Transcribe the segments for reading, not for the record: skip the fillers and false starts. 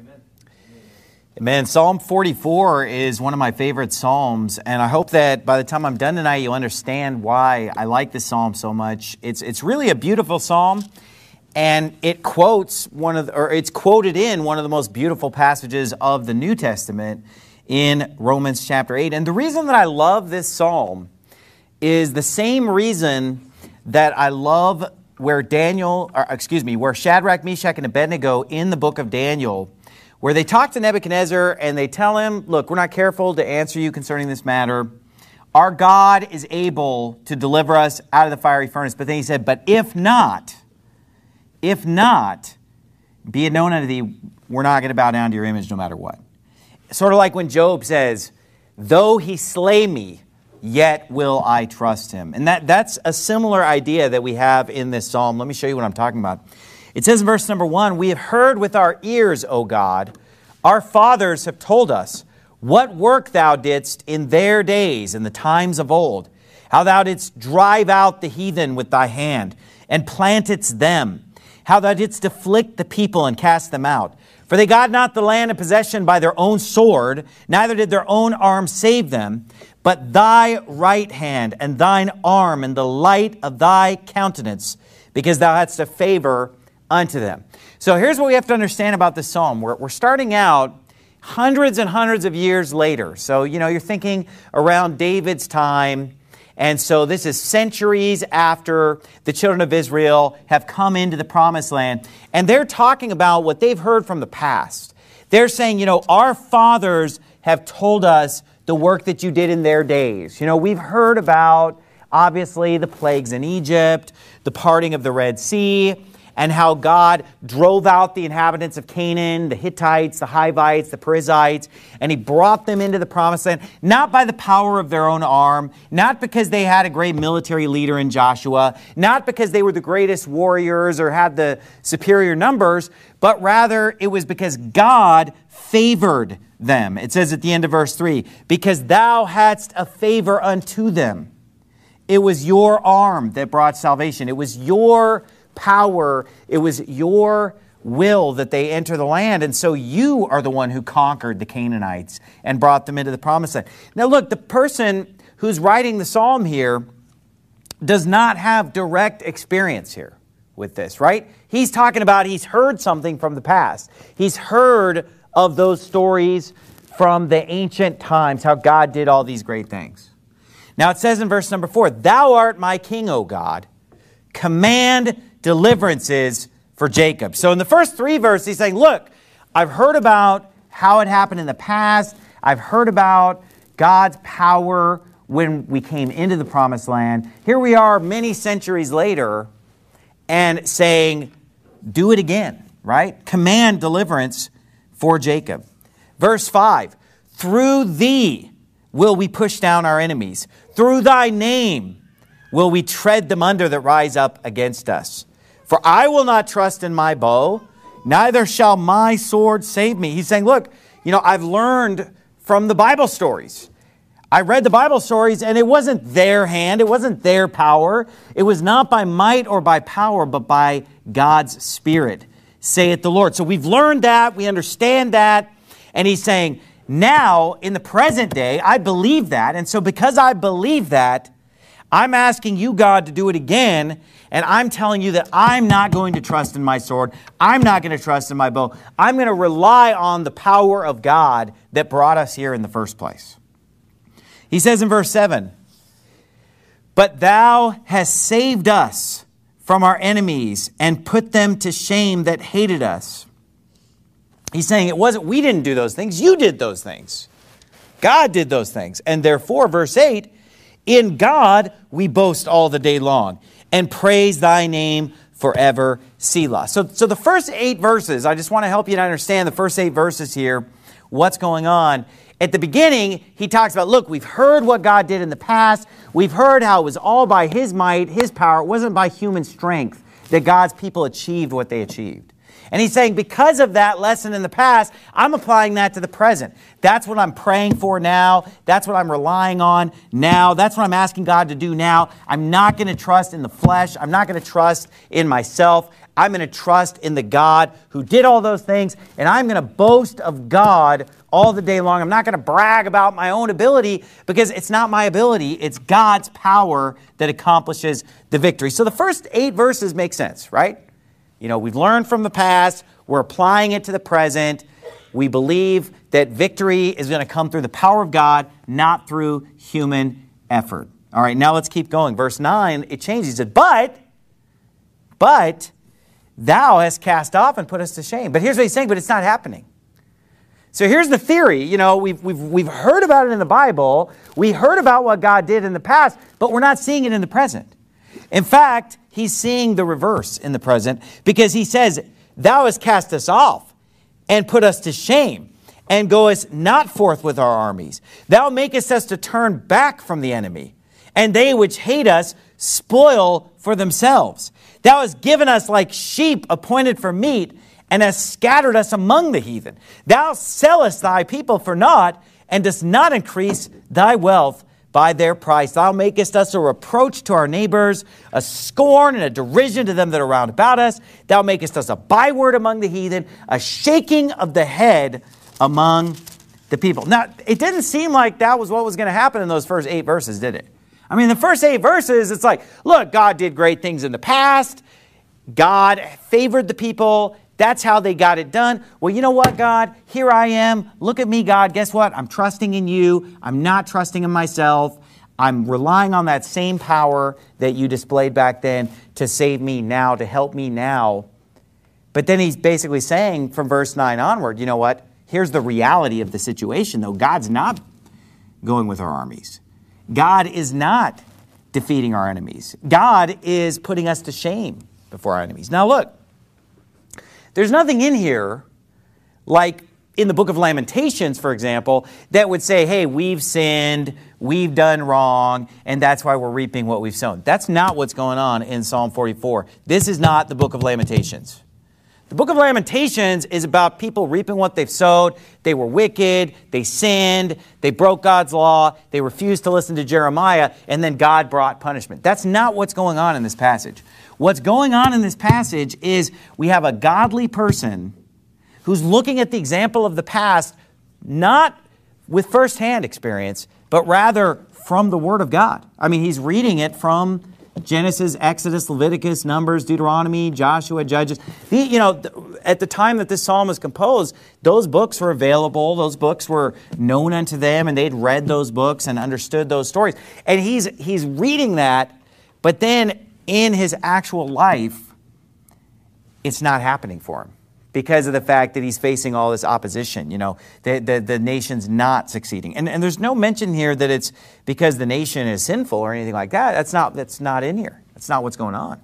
Amen. Psalm 44 is one of my favorite psalms, and I hope that by the time I'm done tonight, you'll understand why I like this psalm so much. It's really a beautiful psalm, and it's quoted in one of the most beautiful passages of the New Testament in Romans chapter 8. And the reason that I love this psalm is the same reason that I love where Shadrach, Meshach, and Abednego in the book of Daniel, where they talk to Nebuchadnezzar and they tell him, look, we're not careful to answer you concerning this matter. Our God is able to deliver us out of the fiery furnace. But then he said, but if not, be it known unto thee, we're not going to bow down to your image no matter what. Sort of like when Job says, though he slay me, yet will I trust him. And that's a similar idea that we have in this psalm. Let me show you what I'm talking about. It says in verse number 1, we have heard with our ears, O God, our fathers have told us what work thou didst in their days, in the times of old, how thou didst drive out the heathen with thy hand, and plantedst them, how thou didst afflict the people and cast them out. For they got not the land in possession by their own sword, neither did their own arm save them, but thy right hand and thine arm and the light of thy countenance, because thou hadst a favor unto them. So here's what we have to understand about this psalm. We're starting out hundreds and hundreds of years later. So, you're thinking around David's time. And so this is centuries after the children of Israel have come into the promised land. And they're talking about what they've heard from the past. They're saying, our fathers have told us the work that you did in their days. We've heard about, obviously, the plagues in Egypt, the parting of the Red Sea, and how God drove out the inhabitants of Canaan, the Hittites, the Hivites, the Perizzites, and He brought them into the promised land, not by the power of their own arm, not because they had a great military leader in Joshua, not because they were the greatest warriors or had the superior numbers, but rather it was because God favored them. It says at the end of verse 3, because thou hadst a favor unto them. It was your arm that brought salvation. It was your power, it was your will that they enter the land. And so you are the one who conquered the Canaanites and brought them into the promised land. Now look, the person who's writing the psalm here does not have direct experience here with this, right? He's talking about he's heard something from the past. He's heard of those stories from the ancient times, how God did all these great things. Now it says in verse number 4, thou art my king, O God. Command deliverances for Jacob. So in the first 3 verses, he's saying, look, I've heard about how it happened in the past. I've heard about God's power when we came into the promised land. Here we are many centuries later and saying, do it again, right? Command deliverance for Jacob. Verse 5, through thee will we push down our enemies. Through thy name will we tread them under that rise up against us. For I will not trust in my bow, neither shall my sword save me. He's saying, look, I've learned from the Bible stories. I read the Bible stories and it wasn't their hand, it wasn't their power. It was not by might or by power, but by God's Spirit, saith the Lord. So we've learned that, we understand that. And he's saying, now in the present day, I believe that. And so because I believe that, I'm asking you, God, to do it again, and I'm telling you that I'm not going to trust in my sword. I'm not going to trust in my bow. I'm going to rely on the power of God that brought us here in the first place. He says in verse 7, but thou hast saved us from our enemies and put them to shame that hated us. He's saying we didn't do those things. You did those things. God did those things. And therefore, verse 8, in God we boast all the day long and praise thy name forever, Selah. So the first 8 verses, I just want to help you to understand the first 8 verses here, what's going on. At the beginning, he talks about, look, we've heard what God did in the past. We've heard how it was all by His might, His power. It wasn't by human strength that God's people achieved what they achieved. And he's saying, because of that lesson in the past, I'm applying that to the present. That's what I'm praying for now. That's what I'm relying on now. That's what I'm asking God to do now. I'm not going to trust in the flesh. I'm not going to trust in myself. I'm going to trust in the God who did all those things, and I'm going to boast of God all the day long. I'm not going to brag about my own ability because it's not my ability. It's God's power that accomplishes the victory. So the first 8 verses make sense, right? You know, we've learned from the past. We're applying it to the present. We believe that victory is going to come through the power of God, not through human effort. All right, now let's keep going. Verse 9, it changes. It said, but thou hast cast off and put us to shame. But here's what he's saying, but it's not happening. So here's the theory. You know, we've heard about it in the Bible. We heard about what God did in the past, but we're not seeing it in the present. In fact, he's seeing the reverse in the present because he says, thou hast cast us off and put us to shame and goest not forth with our armies. Thou makest us to turn back from the enemy, and they which hate us spoil for themselves. Thou hast given us like sheep appointed for meat, and hast scattered us among the heathen. Thou sellest thy people for naught, and dost not increase thy wealth by their price. Thou makest us a reproach to our neighbors, a scorn and a derision to them that are round about us. Thou makest us a byword among the heathen, a shaking of the head among the people. Now, it didn't seem like that was what was going to happen in those first 8 verses, did it? I mean, the first 8 verses, it's like, look, God did great things in the past. God favored the people. That's how they got it done. Well, you know what, God? Here I am. Look at me, God. Guess what? I'm trusting in you. I'm not trusting in myself. I'm relying on that same power that you displayed back then to save me now, to help me now. But then he's basically saying from verse 9 onward, you know what? Here's the reality of the situation, though. God's not going with our armies. God is not defeating our enemies. God is putting us to shame before our enemies. Now, look. There's nothing in here, like in the book of Lamentations, for example, that would say, hey, we've sinned, we've done wrong, and that's why we're reaping what we've sown. That's not what's going on in Psalm 44. This is not the book of Lamentations. The book of Lamentations is about people reaping what they've sowed. They were wicked, they sinned, they broke God's law, they refused to listen to Jeremiah, and then God brought punishment. That's not what's going on in this passage. What's going on in this passage is we have a godly person who's looking at the example of the past, not with firsthand experience, but rather from the Word of God. I mean, he's reading it from Genesis, Exodus, Leviticus, Numbers, Deuteronomy, Joshua, Judges. At the time that this psalm was composed, those books were available. Those books were known unto them, and they'd read those books and understood those stories. And he's reading that, but then in his actual life, it's not happening for him because of the fact that he's facing all this opposition. You know, the nation's not succeeding. And there's no mention here that it's because the nation is sinful or anything like that. That's not in here. That's not what's going on.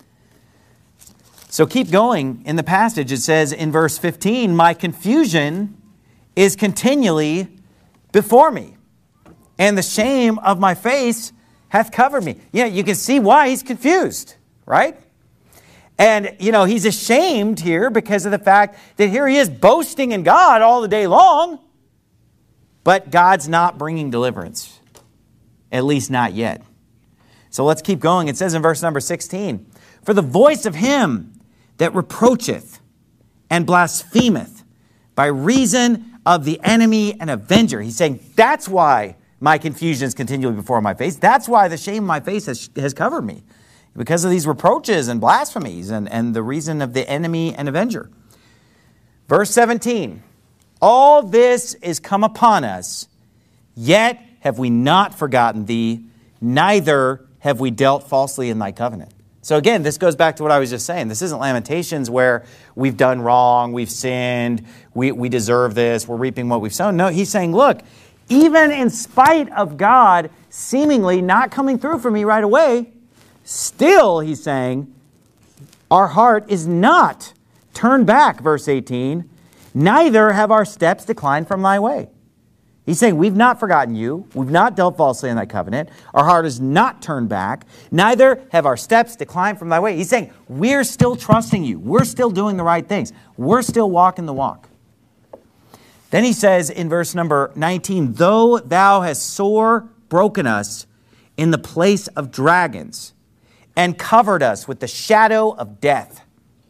So keep going in the passage. It says in verse 15, my confusion is continually before me, and the shame of my face hath covered me. Yeah, you can see why he's confused, right? And, he's ashamed here because of the fact that here he is boasting in God all the day long, but God's not bringing deliverance, at least not yet. So let's keep going. It says in verse number 16, for the voice of him that reproacheth and blasphemeth by reason of the enemy and avenger. He's saying that's why my confusion is continually before my face. That's why the shame of my face has covered me. Because of these reproaches and blasphemies and the reason of the enemy and avenger. Verse 17. All this is come upon us, yet have we not forgotten thee, neither have we dealt falsely in thy covenant. So again, this goes back to what I was just saying. This isn't Lamentations where we've done wrong, we've sinned, we deserve this, we're reaping what we've sown. No, he's saying, look, even in spite of God seemingly not coming through for me right away, still, he's saying, our heart is not turned back, verse 18, neither have our steps declined from thy way. He's saying, we've not forgotten you, we've not dealt falsely in thy covenant, our heart is not turned back, neither have our steps declined from thy way. He's saying, we're still trusting you, we're still doing the right things, we're still walking the walk. Then he says in verse number 19, though thou hast sore broken us in the place of dragons, and covered us with the shadow of death.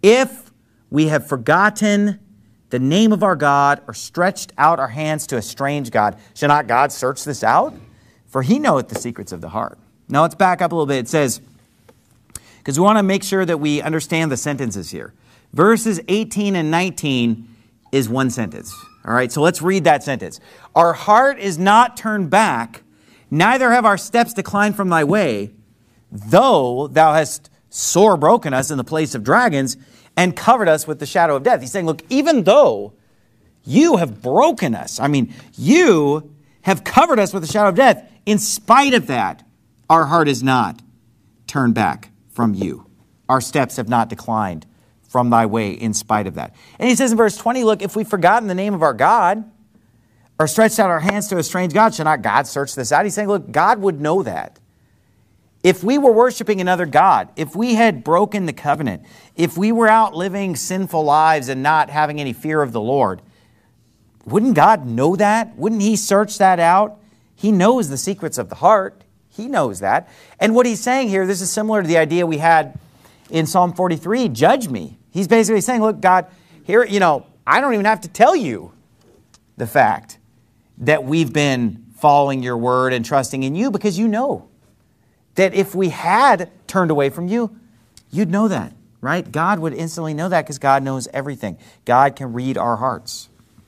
If we have forgotten the name of our God or stretched out our hands to a strange God, shall not God search this out? For he knoweth the secrets of the heart. Now let's back up a little bit. It says, because we want to make sure that we understand the sentences here. Verses 18 and 19 is one sentence. All right, so let's read that sentence. Our heart is not turned back, neither have our steps declined from thy way, though thou hast sore broken us in the place of dragons and covered us with the shadow of death. He's saying, look, even though you have broken us, you have covered us with the shadow of death, in spite of that, our heart is not turned back from you. Our steps have not declined from thy way in spite of that. And he says in verse 20, look, if we've forgotten the name of our God or stretched out our hands to a strange God, shall not God search this out? He's saying, look, God would know that. If we were worshiping another God, if we had broken the covenant, if we were out living sinful lives and not having any fear of the Lord, wouldn't God know that? Wouldn't he search that out? He knows the secrets of the heart. He knows that. And what he's saying here, this is similar to the idea we had in Psalm 43, judge me. He's basically saying, look, God, here, I don't even have to tell you the fact that we've been following your word and trusting in you, because you know that if we had turned away from you, you'd know that, right? God would instantly know that because God knows everything. God can read our hearts.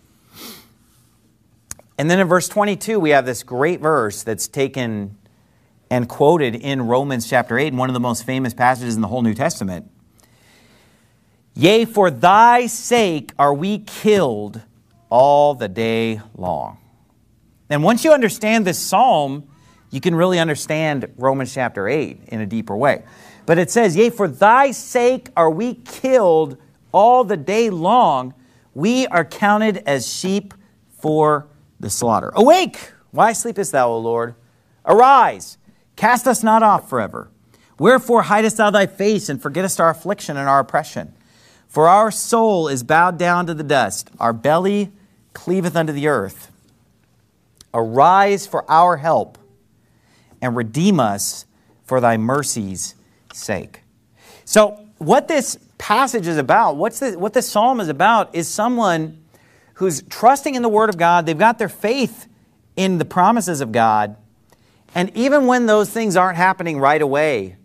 And then in verse 22, we have this great verse that's taken and quoted in Romans chapter 8, one of the most famous passages in the whole New Testament. Yea, for thy sake are we killed all the day long. And once you understand this psalm, you can really understand Romans chapter 8 in a deeper way. But it says, yea, for thy sake are we killed all the day long. We are counted as sheep for the slaughter. Awake! Why sleepest thou, O Lord? Arise! Cast us not off forever. Wherefore hidest thou thy face and forgettest our affliction and our oppression? For our soul is bowed down to the dust. Our belly cleaveth unto the earth. Arise for our help and redeem us for thy mercy's sake. So what this passage is about, what this psalm is about, is someone who's trusting in the word of God. They've got their faith in the promises of God. And even when those things aren't happening right away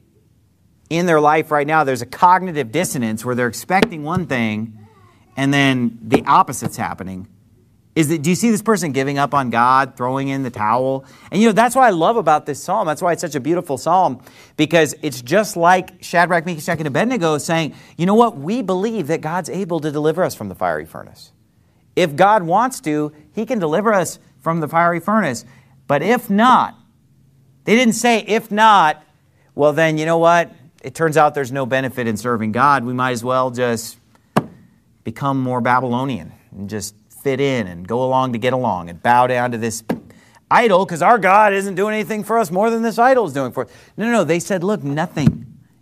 in their life right now, there's a cognitive dissonance where they're expecting one thing and then the opposite's happening. Do you see this person giving up on God, throwing in the towel? And that's what I love about this psalm. That's why it's such a beautiful psalm, because it's just like Shadrach, Meshach, and Abednego saying, you know what? We believe that God's able to deliver us from the fiery furnace. If God wants to, he can deliver us from the fiery furnace. But if not, they didn't say, if not, well then, you know what? It turns out there's no benefit in serving God. We might as well just become more Babylonian and just fit in and go along to get along and bow down to this idol because our God isn't doing anything for us more than this idol is doing for us. No. They said, look, nothing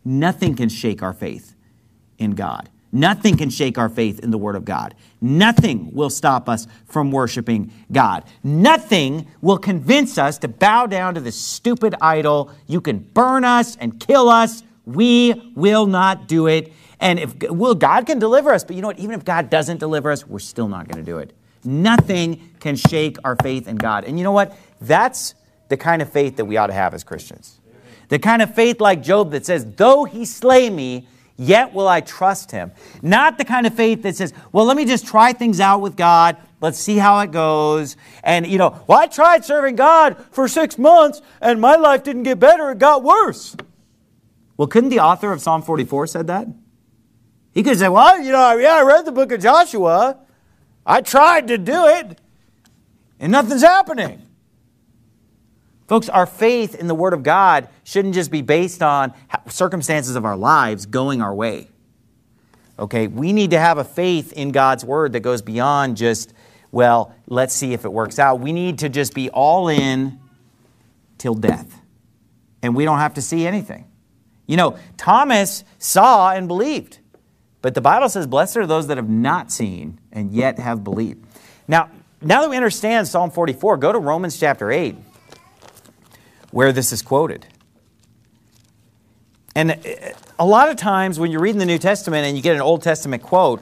can shake our faith in God. Nothing can shake our faith in the Word of God. Nothing will stop us from worshiping God. Nothing will convince us to bow down to this stupid idol. You can burn us and kill us. We will not do it. And God can deliver us, but you know what? Even if God doesn't deliver us, we're still not going to do it. Nothing can shake our faith in God. And you know what? That's the kind of faith that we ought to have as Christians. The kind of faith like Job that says, though he slay me, yet will I trust him. Not the kind of faith that says, well, let me just try things out with God. Let's see how it goes. And, well, I tried serving God for 6 months and my life didn't get better. It got worse. Well, couldn't the author of Psalm 44 said that? He could say, well, I read the book of Joshua. I tried to do it and nothing's happening. Folks, our faith in the Word of God shouldn't just be based on circumstances of our lives going our way. Okay, we need to have a faith in God's Word that goes beyond just, well, let's see if it works out. We need to just be all in till death. And we don't have to see anything. Thomas saw and believed. But the Bible says, blessed are those that have not seen and yet have believed. Now that we understand Psalm 44, go to Romans chapter 8. Where this is quoted. And a lot of times when you're reading the New Testament and you get an Old Testament quote,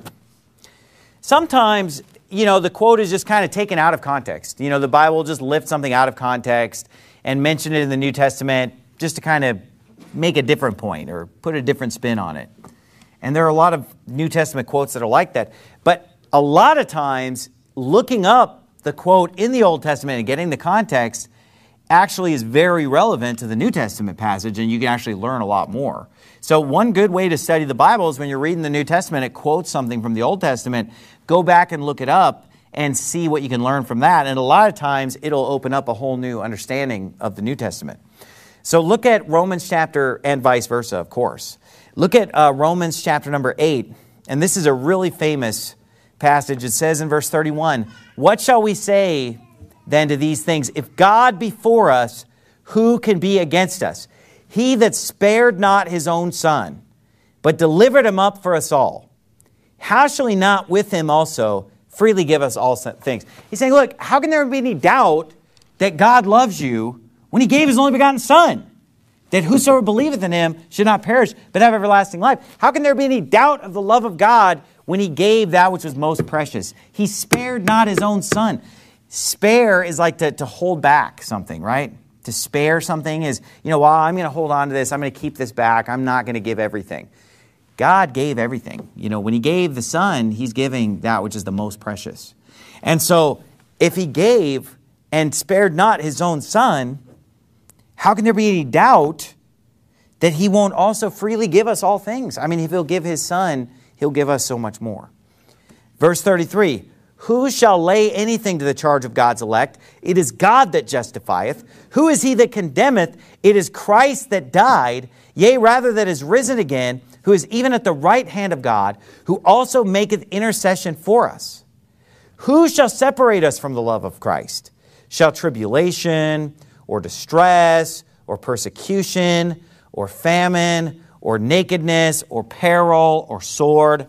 sometimes, the quote is just kind of taken out of context. The Bible will just lift something out of context and mention it in the New Testament just to kind of make a different point or put a different spin on it. And there are a lot of New Testament quotes that are like that. But a lot of times, looking up the quote in the Old Testament and getting the context actually is very relevant to the New Testament passage, and you can actually learn a lot more. So one good way to study the Bible is when you're reading the New Testament, it quotes something from the Old Testament, go back and look it up and see what you can learn from that. And a lot of times, it'll open up a whole new understanding of the New Testament. So look at Romans chapter, and vice versa, of course. Look at Romans chapter number 8, and this is a really famous passage. It says in verse 31, "What shall we say then to these things? If God be for us, who can be against us? He that spared not his own son, but delivered him up for us all, how shall he not with him also freely give us all things?" He's saying, look, how can there be any doubt that God loves you when he gave his only begotten son? That whosoever believeth in him should not perish, but have everlasting life. How can there be any doubt of the love of God when he gave that which was most precious? He spared not his own son. Spare is like to hold back something, right? To spare something is, well, I'm going to hold on to this. I'm going to keep this back. I'm not going to give everything. God gave everything. When he gave the son, he's giving that which is the most precious. And so if he gave and spared not his own son, how can there be any doubt that he won't also freely give us all things? I mean, if he'll give his son, he'll give us so much more. Verse 33, "Who shall lay anything to the charge of God's elect? It is God that justifieth. Who is he that condemneth? It is Christ that died, yea, rather that is risen again, who is even at the right hand of God, who also maketh intercession for us. Who shall separate us from the love of Christ? Shall tribulation, or distress, or persecution, or famine, or nakedness, or peril, or sword?"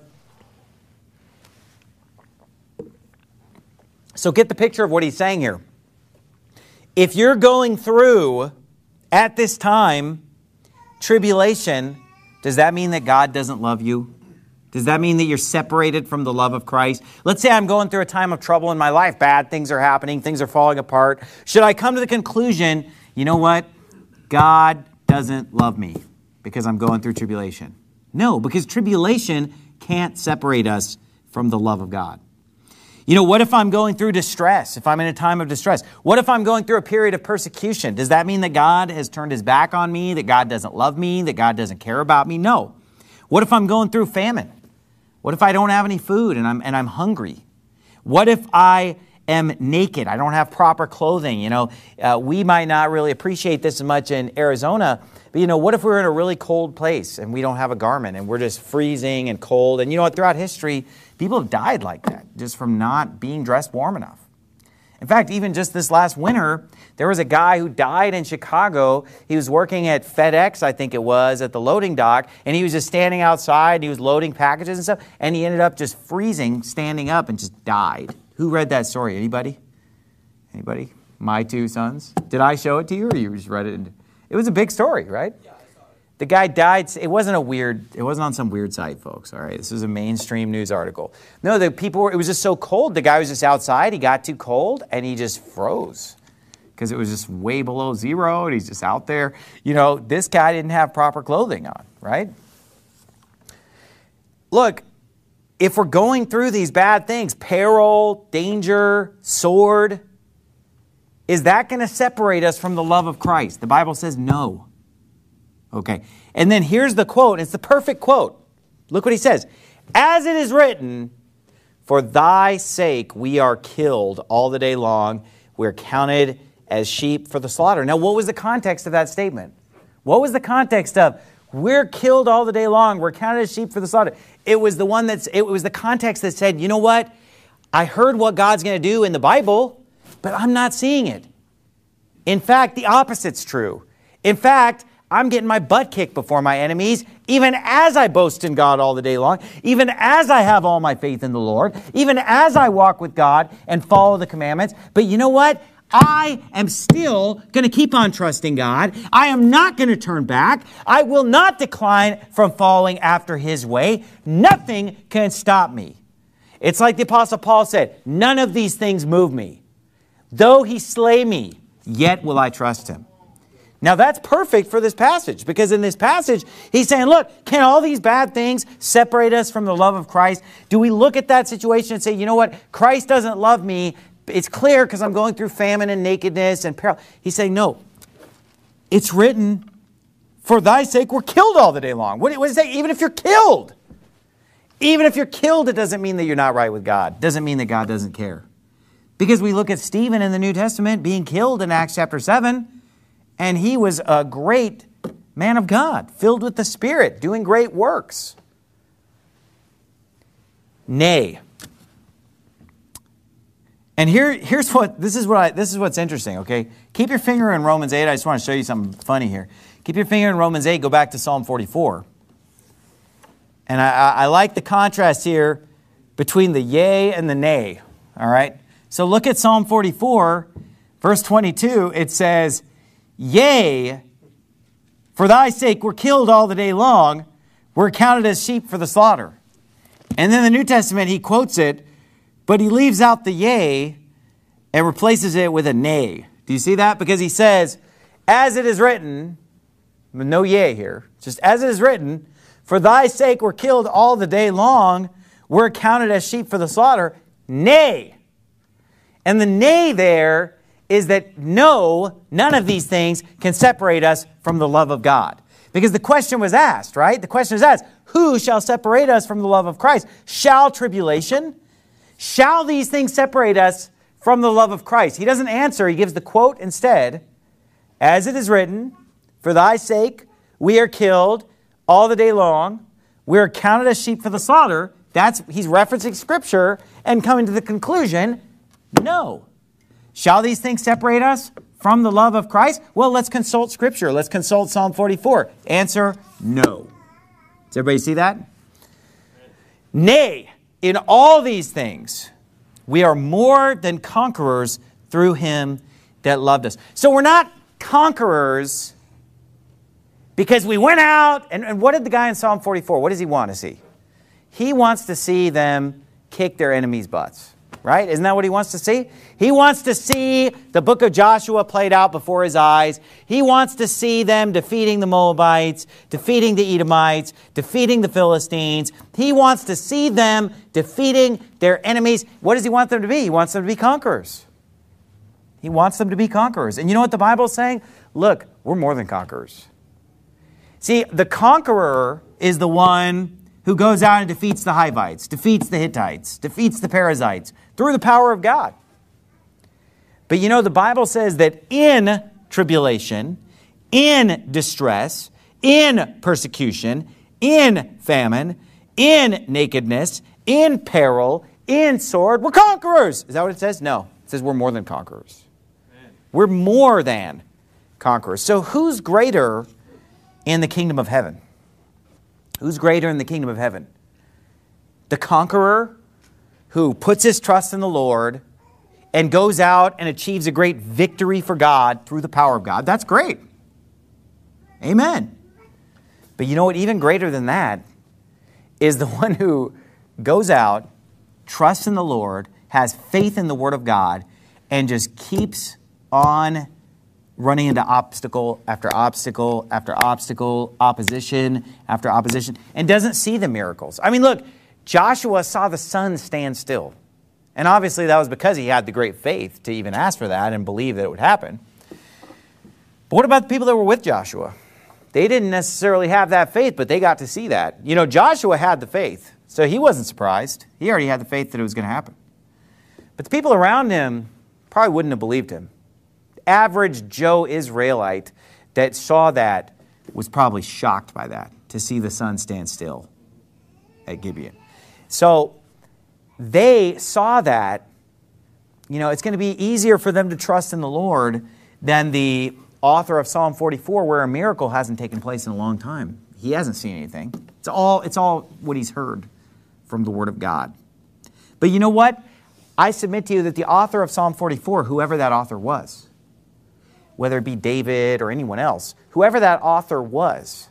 So get the picture of what he's saying here. If you're going through, at this time, tribulation, does that mean that God doesn't love you? Does that mean that you're separated from the love of Christ? Let's say I'm going through a time of trouble in my life. Bad things are happening. Things are falling apart. Should I come to the conclusion, you know what? God doesn't love me because I'm going through tribulation. No, because tribulation can't separate us from the love of God. What if I'm going through distress? If I'm in a time of distress? What if I'm going through a period of persecution? Does that mean that God has turned his back on me, that God doesn't love me, that God doesn't care about me? No. What if I'm going through famine? What if I don't have any food and I'm hungry? What if I am naked? I don't have proper clothing. We might not really appreciate this as much in Arizona, but what if we're in a really cold place and we don't have a garment and we're just freezing and cold? And throughout history, people have died like that just from not being dressed warm enough. In fact, even just this last winter, there was a guy who died in Chicago. He was working at FedEx, I think it was, at the loading dock, and he was just standing outside, and he was loading packages and stuff, and he ended up just freezing, standing up, and just died. Who read that story? Anybody? Anybody? My two sons? Did I show it to you, or you just read it? It was a big story, right? Yeah, I saw it. The guy died. It wasn't on some weird site, folks, all right? This was a mainstream news article. No, it was just so cold. The guy was just outside. He got too cold, and he just froze because it was just way below zero, and he's just out there. This guy didn't have proper clothing on, right? Look, if we're going through these bad things, peril, danger, sword, is that going to separate us from the love of Christ? The Bible says no. Okay. And then here's the quote. It's the perfect quote. Look what he says. "As it is written, for thy sake we are killed all the day long. We're counted as sheep for the slaughter." Now, what was the context of that statement? What was the context of we're killed all the day long? We're counted as sheep for the slaughter. It was the context that said, you know what? I heard what God's going to do in the Bible, but I'm not seeing it. In fact, the opposite's true. In fact, I'm getting my butt kicked before my enemies, even as I boast in God all the day long, even as I have all my faith in the Lord, even as I walk with God and follow the commandments. But you know what? I am still going to keep on trusting God. I am not going to turn back. I will not decline from following after His way. Nothing can stop me. It's like the Apostle Paul said, none of these things move me. Though He slay me, yet will I trust Him. Now that's perfect for this passage, because in this passage, he's saying, look, can all these bad things separate us from the love of Christ? Do we look at that situation and say, you know what, Christ doesn't love me. It's clear because I'm going through famine and nakedness and peril. He's saying, no, it's written, for thy sake we're killed all the day long. What does it say? Even if you're killed. Even if you're killed, it doesn't mean that you're not right with God. It doesn't mean that God doesn't care. Because we look at Stephen in the New Testament being killed in Acts chapter 7, and he was a great man of God, filled with the Spirit, doing great works. Nay. And here's what's interesting, okay? Keep your finger in Romans 8. I just want to show you something funny here. Keep your finger in Romans 8. Go back to Psalm 44. And I like the contrast here between the yea and the nay, all right? So look at Psalm 44, verse 22. It says, yea, for thy sake we're killed all the day long. We're counted as sheep for the slaughter. And then in the New Testament, he quotes it, but he leaves out the yea and replaces it with a nay. Do you see that? Because he says, as it is written, no yea here, just as it is written, for thy sake we're killed all the day long. We're counted as sheep for the slaughter. Nay. And the nay there is that no, none of these things can separate us from the love of God. Because the question was asked, right? The question was asked, who shall separate us from the love of Christ? Shall tribulation? Shall these things separate us from the love of Christ? He doesn't answer. He gives the quote instead. As it is written, for thy sake we are killed all the day long. We are counted as sheep for the slaughter. He's referencing Scripture and coming to the conclusion, no. Shall these things separate us from the love of Christ? Well, let's consult Scripture. Let's consult Psalm 44. Answer, no. Does everybody see that? Nay, in all these things, we are more than conquerors through Him that loved us. So we're not conquerors because we went out, and what did the guy in Psalm 44, what does he want to see? He wants to see them kick their enemies' butts. Right? Isn't that what he wants to see? He wants to see the book of Joshua played out before his eyes. He wants to see them defeating the Moabites, defeating the Edomites, defeating the Philistines. He wants to see them defeating their enemies. What does he want them to be? He wants them to be conquerors. He wants them to be conquerors. And you know what the Bible's saying? Look, we're more than conquerors. See, the conqueror is the one who goes out and defeats the Hivites, defeats the Hittites, defeats the Perizzites through the power of God. But you know, the Bible says that in tribulation, in distress, in persecution, in famine, in nakedness, in peril, in sword, we're conquerors. Is that what it says? No. It says we're more than conquerors. Amen. We're more than conquerors. So who's greater in the kingdom of heaven? Who's greater in the kingdom of heaven? The conqueror who puts his trust in the Lord and goes out and achieves a great victory for God through the power of God. That's great. Amen. But you know what? Even greater than that is the one who goes out, trusts in the Lord, has faith in the Word of God, and just keeps on running into obstacle after obstacle after obstacle, opposition after opposition, and doesn't see the miracles. I mean, look, Joshua saw the sun stand still. And obviously that was because he had the great faith to even ask for that and believe that it would happen. But what about the people that were with Joshua? They didn't necessarily have that faith, but they got to see that. You know, Joshua had the faith, so he wasn't surprised. He already had the faith that it was going to happen. But the people around him probably wouldn't have believed him. Average Joe Israelite that saw that was probably shocked by that, to see the sun stand still at Gibeon. So they saw that, you know, it's going to be easier for them to trust in the Lord than the author of Psalm 44, where a miracle hasn't taken place in a long time. He hasn't seen anything. It's all what he's heard from the Word of God. But you know what? I submit to you that the author of Psalm 44, whoever that author was, whether it be David or anyone else, whoever that author was,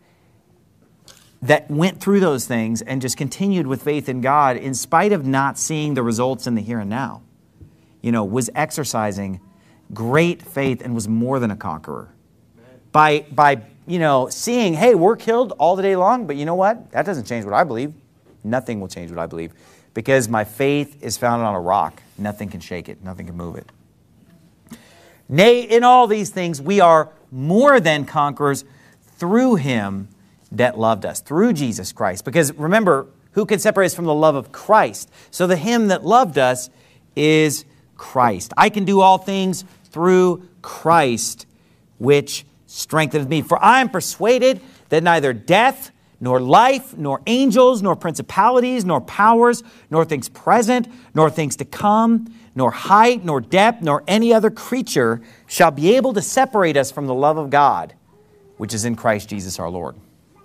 that went through those things and just continued with faith in God in spite of not seeing the results in the here and now, was exercising great faith and was more than a conqueror. By seeing, hey, we're killed all the day long, but you know what? That doesn't change what I believe. Nothing will change what I believe because my faith is founded on a rock. Nothing can shake it. Nothing can move it. Nay, in all these things, we are more than conquerors through Him that loved us, through Jesus Christ. Because remember, who can separate us from the love of Christ? So the Him that loved us is Christ. I can do all things through Christ, which strengtheneth me. For I am persuaded that neither death, nor life, nor angels, nor principalities, nor powers, nor things present, nor things to come, nor height, nor depth, nor any other creature shall be able to separate us from the love of God, which is in Christ Jesus our Lord.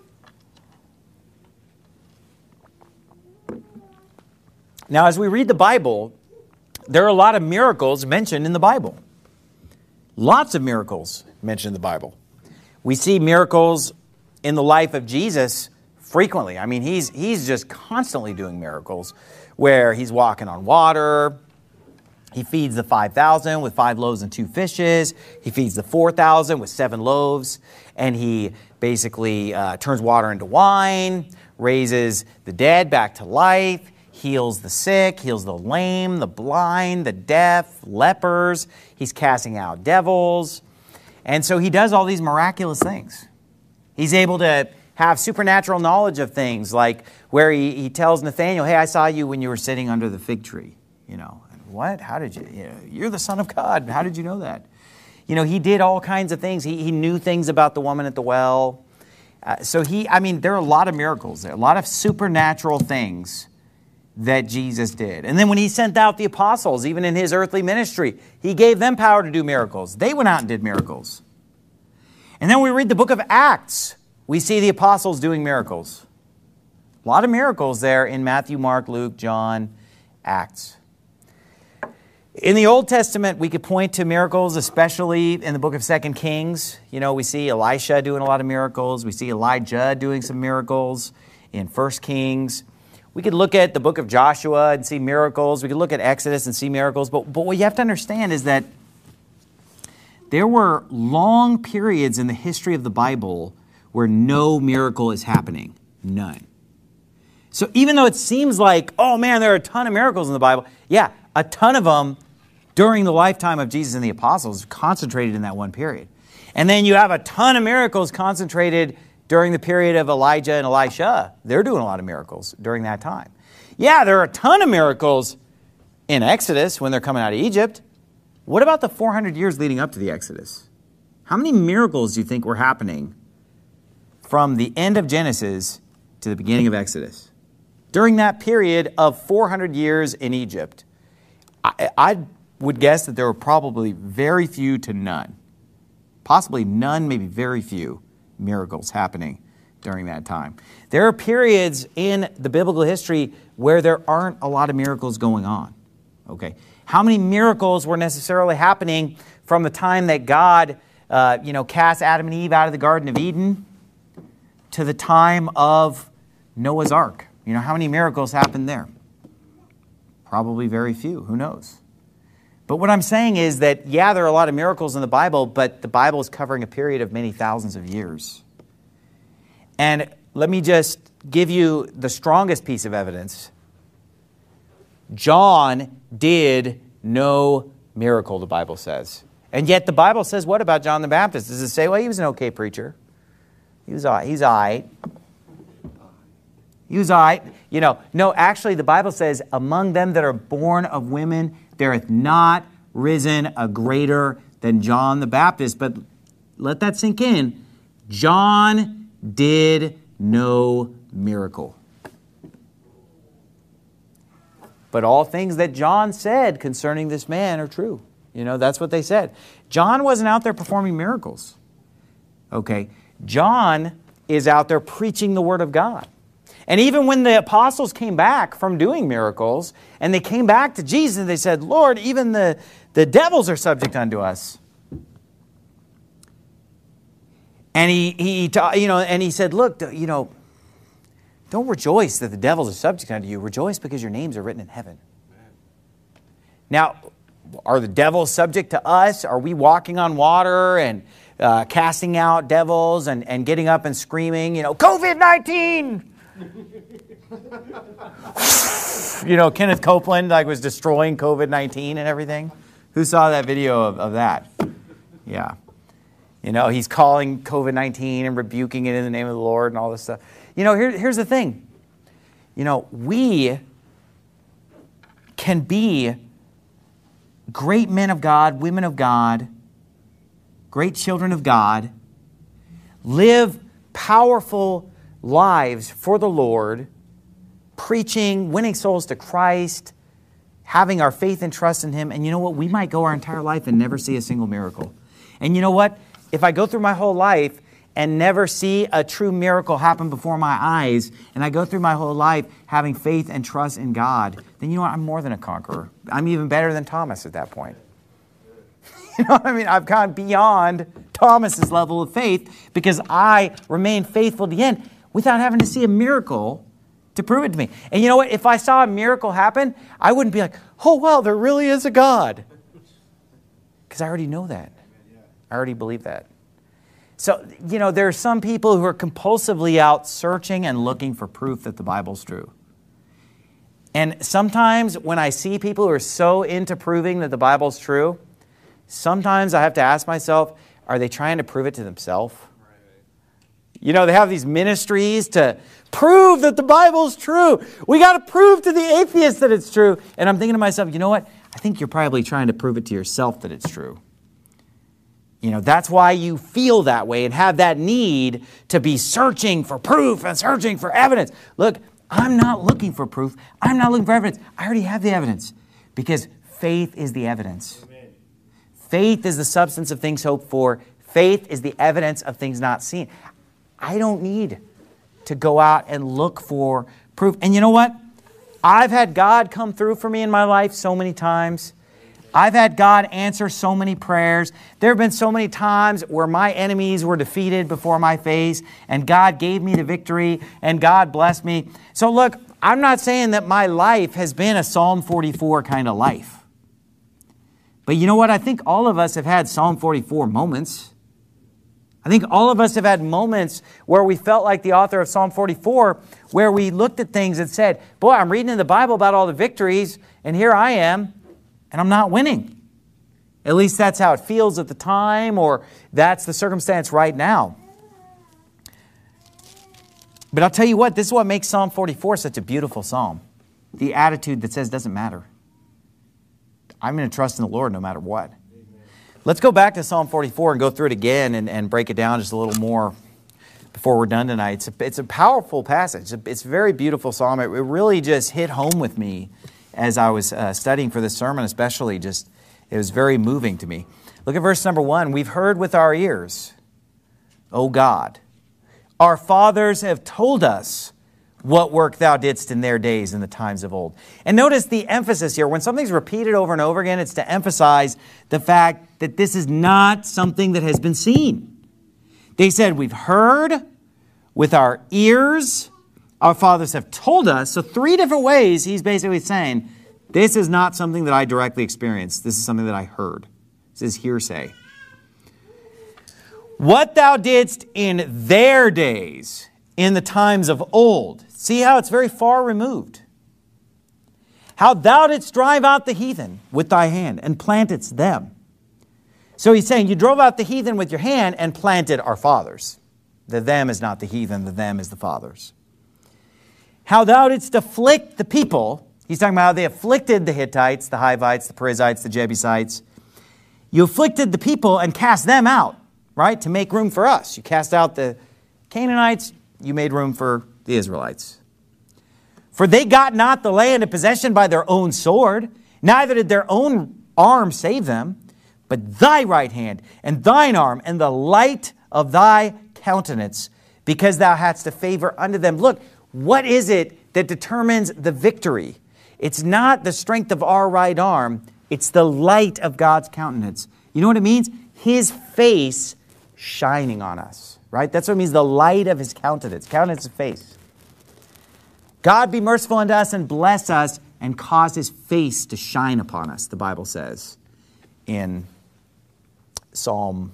Now, as we read the Bible, there are a lot of miracles mentioned in the Bible. Lots of miracles mentioned in the Bible. We see miracles in the life of Jesus frequently. I mean, he's just constantly doing miracles where he's walking on water. He feeds the 5,000 with 5 loaves and 2 fishes. He feeds the 4,000 with 7 loaves. And he basically turns water into wine, raises the dead back to life, heals the sick, heals the lame, the blind, the deaf, lepers. He's casting out devils. And so he does all these miraculous things. He's able to have supernatural knowledge of things, like where he tells Nathanael, hey, I saw you when you were sitting under the fig tree. What? How did you? You're the Son of God. How did you know that? He did all kinds of things. He knew things about the woman at the well. There are a lot of miracles there, a lot of supernatural things that Jesus did. And then when he sent out the apostles, even in his earthly ministry, he gave them power to do miracles. They went out and did miracles. And then we read the book of Acts. We see the apostles doing miracles. A lot of miracles there in Matthew, Mark, Luke, John, Acts. In the Old Testament, we could point to miracles, especially in the book of 2 Kings. We see Elisha doing a lot of miracles. We see Elijah doing some miracles in 1 Kings. We could look at the book of Joshua and see miracles. We could look at Exodus and see miracles. But what you have to understand is that there were long periods in the history of the Bible where no miracle is happening. None. So even though it seems like, oh man, there are a ton of miracles in the Bible. Yeah, a ton of them during the lifetime of Jesus and the apostles concentrated in that one period. And then you have a ton of miracles concentrated during the period of Elijah and Elisha. They're doing a lot of miracles during that time. Yeah, there are a ton of miracles in Exodus when they're coming out of Egypt. What about the 400 years leading up to the Exodus? How many miracles do you think were happening from the end of Genesis to the beginning of Exodus? During that period of 400 years in Egypt, I would guess that there were probably very few to none. Possibly none, maybe very few miracles happening during that time. There are periods in the biblical history where there aren't a lot of miracles going on. Okay, how many miracles were necessarily happening from the time that God, cast Adam and Eve out of the Garden of Eden to the time of Noah's Ark? How many miracles happened there? Probably very few. Who knows? But what I'm saying is that, yeah, there are a lot of miracles in the Bible, but the Bible is covering a period of many thousands of years. And let me just give you the strongest piece of evidence. John did no miracle, the Bible says. And yet the Bible says what about John the Baptist? Does it say, well, he was an okay preacher? He's all right. He was all right. No, actually the Bible says, among them that are born of women, there hath not risen a greater than John the Baptist. But let that sink in. John did no miracle. But all things that John said concerning this man are true. That's what they said. John wasn't out there performing miracles. Okay, John is out there preaching the Word of God. And even when the apostles came back from doing miracles, and they came back to Jesus, and they said, Lord, even the devils are subject unto us. And he said, look, don't rejoice that the devils are subject unto you. Rejoice because your names are written in heaven. Now, are the devils subject to us? Are we walking on water and casting out devils and getting up and screaming, COVID-19? Kenneth Copeland was destroying COVID-19 and everything. Who saw that video of that? Yeah. He's calling COVID-19 and rebuking it in the name of the Lord and all this stuff. Here's the thing. We can be great men of God, women of God, great children of God, live powerful lives for the Lord, preaching, winning souls to Christ, having our faith and trust in Him. And you know what? We might go our entire life and never see a single miracle. And you know what? If I go through my whole life and never see a true miracle happen before my eyes, and I go through my whole life having faith and trust in God, then you know what? I'm more than a conqueror. I'm even better than Thomas at that point. You know what I mean? I've gone beyond Thomas's level of faith because I remain faithful to the end without having to see a miracle to prove it to me. And you know what? If I saw a miracle happen, I wouldn't be like, oh, wow, there really is a God. Because I already know that. I already believe that. So, there are some people who are compulsively out searching and looking for proof that the Bible's true. And sometimes when I see people who are so into proving that the Bible's true, sometimes I have to ask myself, are they trying to prove it to themselves? They have these ministries to prove that the Bible's true. We got to prove to the atheists that it's true. And I'm thinking to myself, you know what? I think you're probably trying to prove it to yourself that it's true. That's why you feel that way and have that need to be searching for proof and searching for evidence. Look, I'm not looking for proof. I'm not looking for evidence. I already have the evidence because faith is the evidence. Amen. Faith is the substance of things hoped for. Faith is the evidence of things not seen. I don't need to go out and look for proof. And you know what? I've had God come through for me in my life so many times. I've had God answer so many prayers. There have been so many times where my enemies were defeated before my face and God gave me the victory and God blessed me. So look, I'm not saying that my life has been a Psalm 44 kind of life. But you know what? I think all of us have had Psalm 44 moments. I think all of us have had moments where we felt like the author of Psalm 44, where we looked at things and said, boy, I'm reading in the Bible about all the victories and here I am. And I'm not winning. At least that's how it feels at the time, or that's the circumstance right now. But I'll tell you what, this is what makes Psalm 44 such a beautiful psalm. The attitude that says, doesn't matter. I'm going to trust in the Lord no matter what. Amen. Let's go back to Psalm 44 and go through it again and break it down just a little more before we're done tonight. It's a powerful passage. It's a very beautiful psalm. It really just hit home with me as I was studying for this sermon, especially. It was very moving to me. Look at verse number 1. We've heard with our ears, O God, our fathers have told us what work thou didst in their days in the times of old. And notice the emphasis here. When something's repeated over and over again, it's to emphasize the fact that this is not something that has been seen. They said, we've heard with our ears, our fathers have told us. So 3 different ways he's basically saying, this is not something that I directly experienced. This is something that I heard. This is hearsay. What thou didst in their days, in the times of old. See how it's very far removed. How thou didst drive out the heathen with thy hand and plantedst them. So he's saying you drove out the heathen with your hand and planted our fathers. The them is not the heathen, the them is the fathers. How thou didst afflict the people. He's talking about how they afflicted the Hittites, the Hivites, the Perizzites, the Jebusites. You afflicted the people and cast them out, right? To make room for us. You cast out the Canaanites, you made room for the Israelites. For they got not the land in possession by their own sword, neither did their own arm save them, but thy right hand and thine arm and the light of thy countenance, because thou hadst a favor unto them. Look, What is it that determines the victory? It's not the strength of our right arm. It's the light of God's countenance. You know what it means? His face shining on us, right? That's what it means, the light of his countenance. Countenance is face. God be merciful unto us and bless us and cause his face to shine upon us, the Bible says in Psalm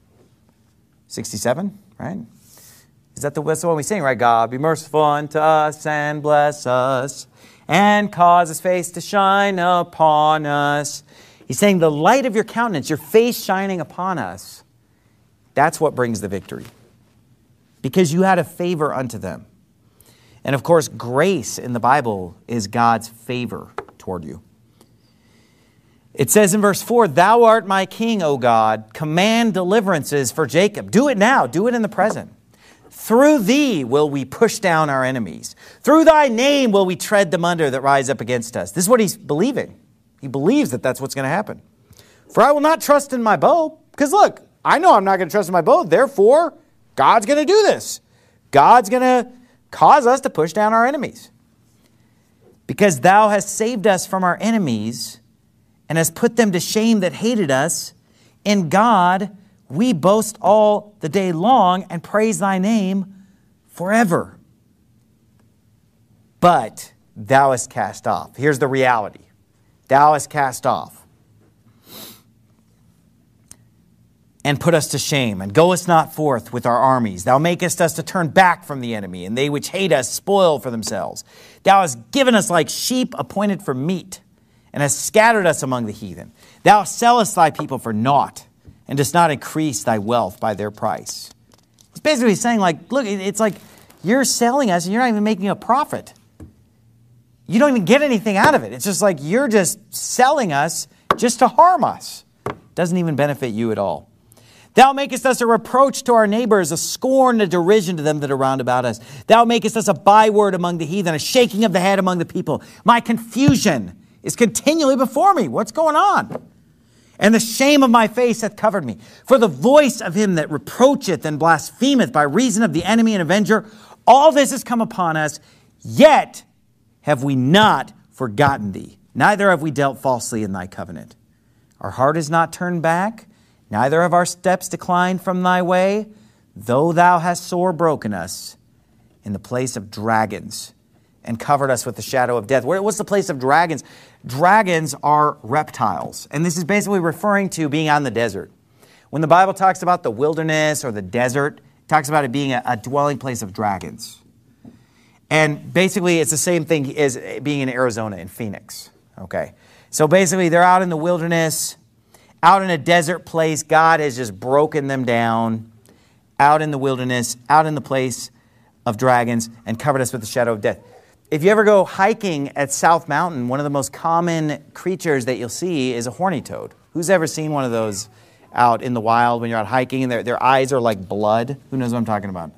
67, right? That's the one we sing, right? God be merciful unto us and bless us and cause his face to shine upon us. He's saying the light of your countenance, your face shining upon us, that's what brings the victory. Because you had a favor unto them. And of course, grace in the Bible is God's favor toward you. It says in verse 4, thou art my king, O God. Command deliverances for Jacob. Do it now. Do it in the present. Through thee will we push down our enemies. Through thy name will we tread them under that rise up against us. This is what he's believing. He believes that that's what's going to happen. For I will not trust in my bow. Because look, I know I'm not going to trust in my bow. Therefore, God's going to do this. God's going to cause us to push down our enemies. Because thou hast saved us from our enemies and hast put them to shame that hated us. In God we boast all the day long and praise thy name forever. But thou hast cast off. Here's the reality. Thou hast cast off and put us to shame, and goest not forth with our armies. Thou makest us to turn back from the enemy, and they which hate us spoil for themselves. Thou hast given us like sheep appointed for meat, and hast scattered us among the heathen. Thou sellest thy people for naught, and dost not increase thy wealth by their price. He's basically saying, like, look, it's like you're selling us, and you're not even making a profit. You don't even get anything out of it. It's just like you're just selling us just to harm us. Doesn't even benefit you at all. Thou makest us a reproach to our neighbors, a scorn, a derision to them that are round about us. Thou makest us a byword among the heathen, a shaking of the head among the people. My confusion is continually before me. What's going on? And the shame of my face hath covered me. For the voice of him that reproacheth and blasphemeth by reason of the enemy and avenger, all this has come upon us, yet have we not forgotten thee, neither have we dealt falsely in thy covenant. Our heart is not turned back, neither have our steps declined from thy way, though thou hast sore broken us in the place of dragons and covered us with the shadow of death. What's the place of dragons? Dragons are reptiles. And this is basically referring to being out in the desert. When the Bible talks about the wilderness or the desert, it talks about it being a dwelling place of dragons. And basically it's the same thing as being in Arizona, in Phoenix. Okay. So basically they're out in the wilderness, out in a desert place. God has just broken them down, out in the wilderness, out in the place of dragons, and covered us with the shadow of death. If you ever go hiking at South Mountain, one of the most common creatures that you'll see is a horny toad. Who's ever seen one of those out in the wild when you're out hiking and their eyes are like blood? Who knows what I'm talking about?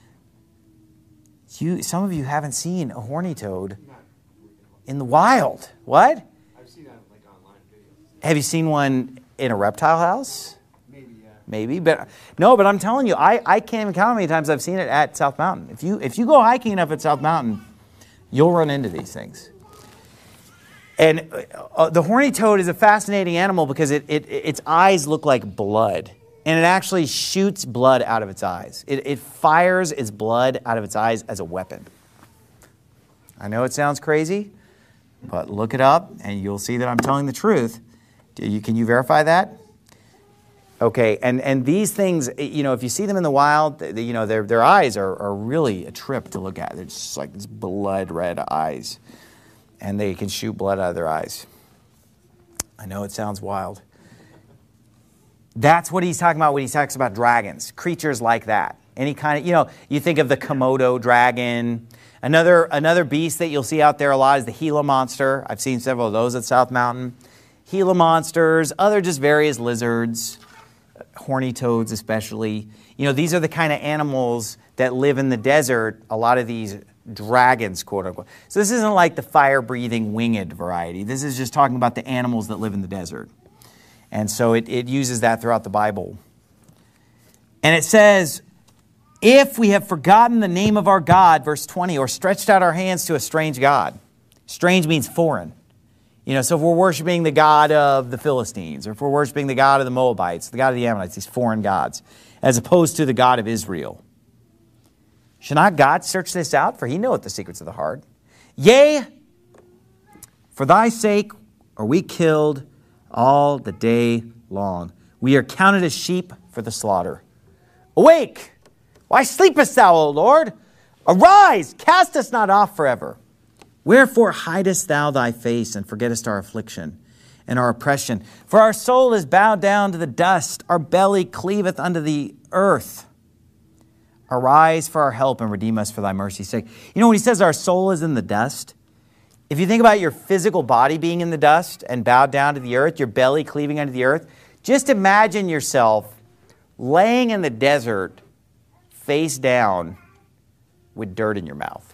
Some of you haven't seen a horny toad in the wild. What? I've seen that like online videos. Have you seen one in a reptile house? Maybe, yeah. Maybe, but I'm telling you, I can't even count how many times I've seen it at South Mountain. If you go hiking enough at South Mountain, you'll run into these things. And the horny toad is a fascinating animal because its eyes look like blood. And it actually shoots blood out of its eyes. It fires its blood out of its eyes as a weapon. I know it sounds crazy, but look it up and you'll see that I'm telling the truth. Can you verify that? Okay, and these things, if you see them in the wild, their eyes are really a trip to look at. They're just like these blood red eyes. And they can shoot blood out of their eyes. I know it sounds wild. That's what he's talking about when he talks about dragons, creatures like that. Any kind of, you think of the Komodo dragon. Another beast that you'll see out there a lot is the Gila monster. I've seen several of those at South Mountain. Gila monsters, other just various lizards, horny toads especially. These are the kind of animals that live in the desert, a lot of these dragons, quote unquote. So this isn't like the fire-breathing winged variety. This is just talking about the animals that live in the desert. And so it uses that throughout the Bible. And it says, If we have forgotten the name of our God, verse 20, or stretched out our hands to a strange God. Strange means foreign. So if we're worshiping the God of the Philistines, or if we're worshiping the God of the Moabites, the God of the Ammonites, these foreign gods, as opposed to the God of Israel. Should not God search this out? For he knoweth the secrets of the heart. Yea, for thy sake are we killed all the day long. We are counted as sheep for the slaughter. Awake! Why sleepest thou, O Lord? Arise! Cast us not off forever. Wherefore hidest thou thy face and forgettest our affliction and our oppression? For our soul is bowed down to the dust. Our belly cleaveth unto the earth. Arise for our help and redeem us for thy mercy's sake. When he says our soul is in the dust, if you think about your physical body being in the dust and bowed down to the earth, your belly cleaving unto the earth, just imagine yourself laying in the desert face down with dirt in your mouth.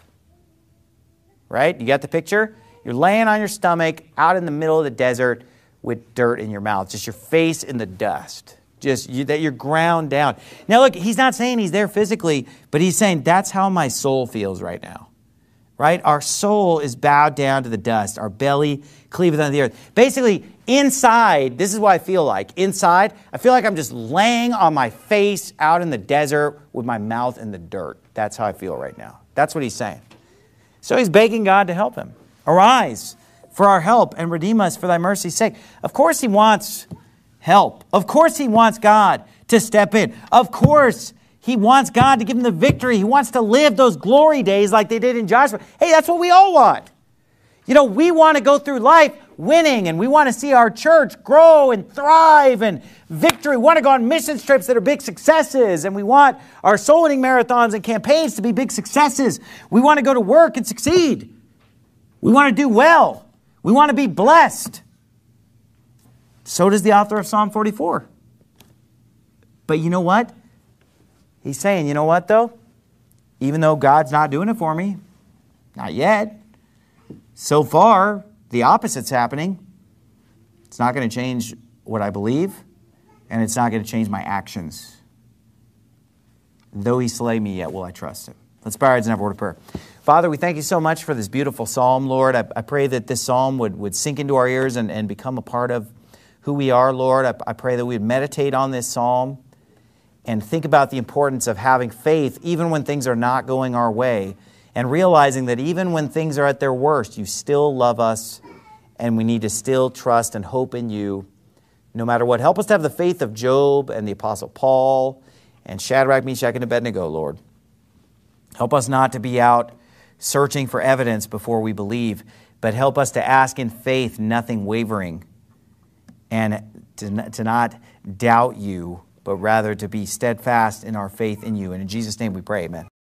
Right? You got the picture? You're laying on your stomach out in the middle of the desert with dirt in your mouth, just your face in the dust. That you're ground down. Now look, he's not saying he's there physically, but he's saying that's how my soul feels right now. Right? Our soul is bowed down to the dust. Our belly cleaveth unto the earth. Basically, inside, this is what I feel like. Inside, I feel like I'm just laying on my face out in the desert with my mouth in the dirt. That's how I feel right now. That's what he's saying. So he's begging God to help him. Arise for our help and redeem us for thy mercy's sake. Of course he wants help. Of course he wants God to step in. Of course he wants God to give him the victory. He wants to live those glory days like they did in Joshua. Hey, that's what we all want. We want to go through life winning, and we want to see our church grow and thrive and victory. We want to go on mission trips that are big successes, and we want our soul winning marathons and campaigns to be big successes. We want to go to work and succeed. We want to do well. We want to be blessed. So does the author of Psalm 44. But you know what? He's saying, you know what though? Even though God's not doing it for me, not yet, so far the opposite's happening. It's not going to change what I believe, and it's not going to change my actions. Though he slay me, yet will I trust him. Let's bow our heads and have a word of prayer. Father, we thank you so much for this beautiful psalm, Lord. I pray that this psalm would sink into our ears and become a part of who we are, Lord. I pray that we would meditate on this psalm and think about the importance of having faith even when things are not going our way, and realizing that even when things are at their worst, you still love us, and we need to still trust and hope in you no matter what. Help us to have the faith of Job and the Apostle Paul and Shadrach, Meshach, and Abednego, Lord. Help us not to be out searching for evidence before we believe, but help us to ask in faith, nothing wavering, and to not doubt you, but rather to be steadfast in our faith in you. And in Jesus' name we pray, amen.